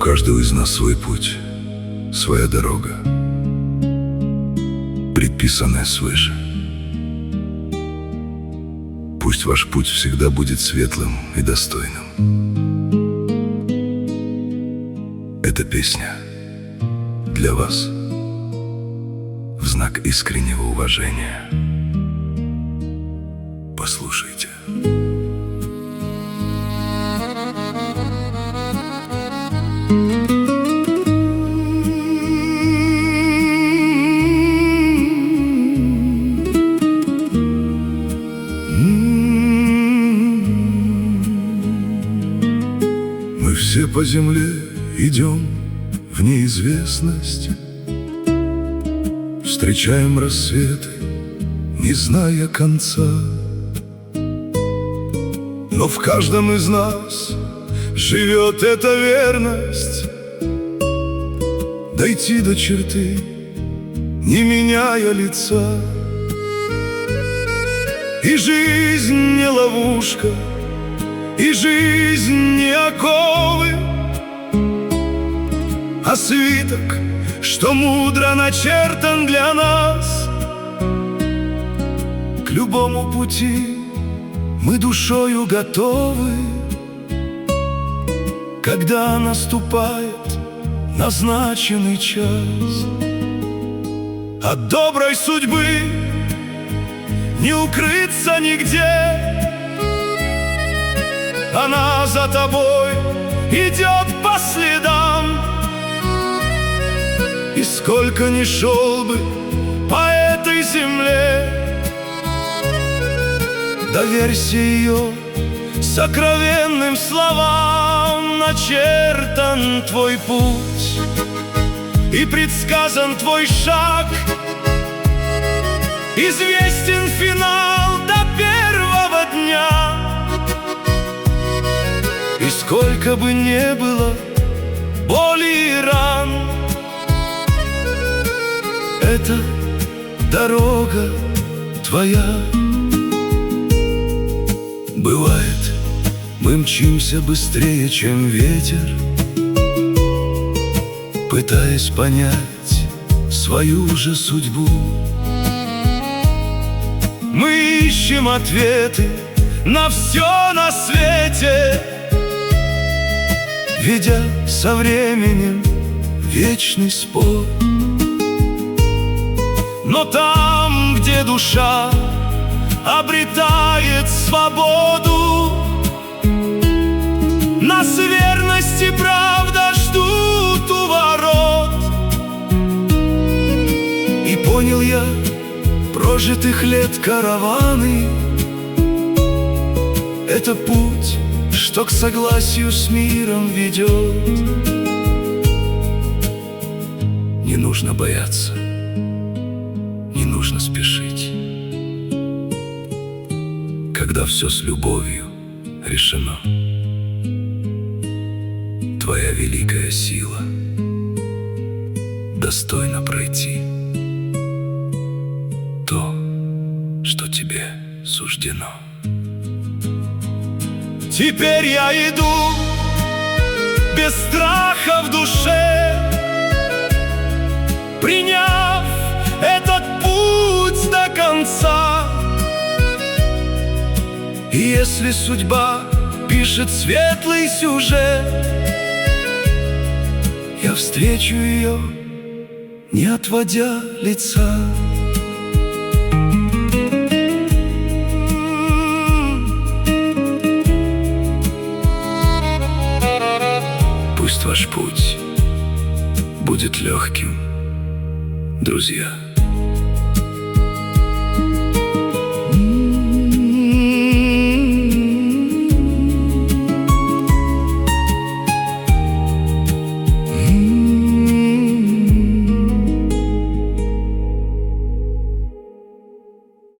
каждого из нас свой путь, своя дорога, предписанная свыше. Пусть ваш путь всегда будет светлым и достойным. Эта песня для вас в знак искреннего уважения. Послушайте. Мы все по земле идем в неизвестность, встречаем рассветы, не зная конца. Но в каждом из нас живет эта верность дойти до черты, не меняя лица. И жизнь не ловушка, и жизнь не оковы, а свиток, что мудро начертан для нас. К любому пути мы душою готовы, когда наступает назначенный час. От доброй судьбы не укрыться нигде, она за тобой идет по следам. И сколько ни шел бы по этой земле, доверься ее сокровенным словам. Начертан твой путь и предсказан твой шаг, известен финал до первого дня. И сколько бы ни было боли и ран, это дорога твоя. Бывает, мы мчимся быстрее, чем ветер, пытаясь понять свою же судьбу. Мы ищем ответы на все на свете, ведя со временем вечный спор. Но там, где душа обретает свободу, нас верность и правда ждут у ворот. И понял я, прожитых лет караваны — это путь, что к согласию с миром ведет. Не нужно бояться, не нужно спешить, когда все с любовью решено. Твоя великая сила достойна пройти то, что тебе суждено. Теперь я иду без страха в душе, приняв этот путь до конца. И если судьба пишет светлый сюжет, я встречу ее, не отводя лица. Пусть ваш путь будет легким, друзья.